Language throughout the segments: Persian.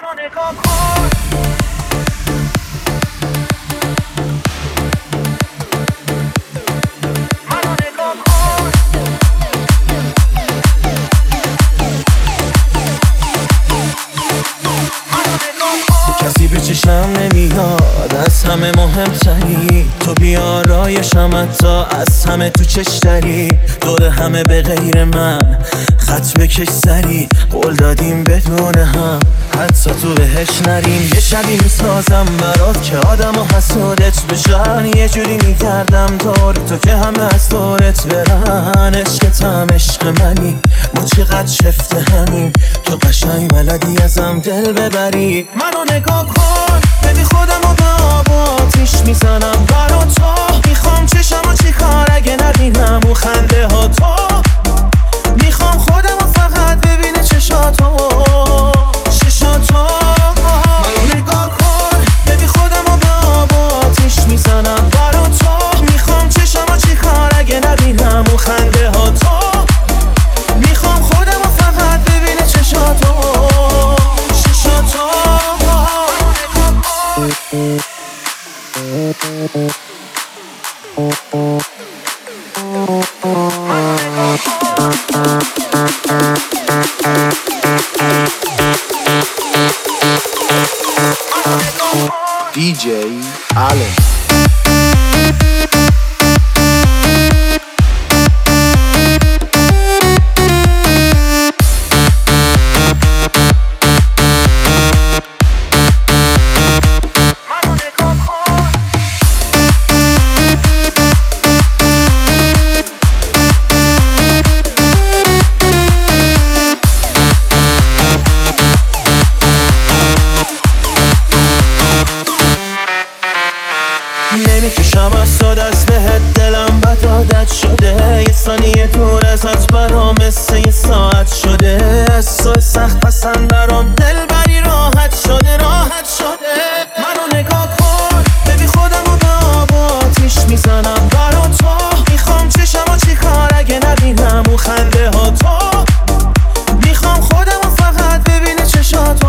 منو نگاه کن. کسی به چشم نمیاد، از همه مهمتری تو، بیارایشم حتی از همه تو چشتری. دور همه به غیر من خط بکش سری، قول دادیم بدون هم حتی تو بهش نریم. یه شبی میسازم برات که آدم و حسودت بشن، یه جوری میکردم دور تو که همه از دورت برن. عشقتم عشق منی، ما چقدر شفته همین، تو قشنگ بلدی ازم دل ببری. منو نگاه کن ببین خودم رو به آب و آتیش میزنم برا تو. میخوام چشمو چی کار اگه نبینم و خنده ها تو. میخوام خودم رو فقط ببینه چشاتو. منو نگاه کن ببین خودم رو به آب و آتیش میزنم برا تو. میخوام چشمو چی کار اگه نبینم و خنده ها تو. میخوام خودم رو فقط ببینه چشاتو. DJ Allen. نمیکشم از تو دست بهت، دلم بد عادت شده. یه ثانیه دور ازت برام مثل یه ساعت شده. از تو سخت پسند برام دل بری راحت شده. منو نگاه کن ببین خودم رو به آب و آتیش میزنم برا تو. میخوام چشمو چی کار اگه نبینم و خنده ها تو. میخوام خودم رو فقط ببینه چشاتو.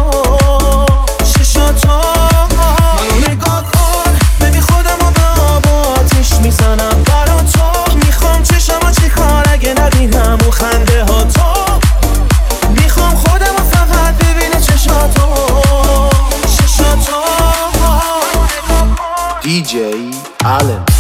منو نگاه کن ببین خودم رو به آب و آتیش میزنم برا تو. میخوام چشمو چی کار اگه نبینم و خنده ها تو. میخوام خودم رو فقط ببینه چشاتو. DJ Allen.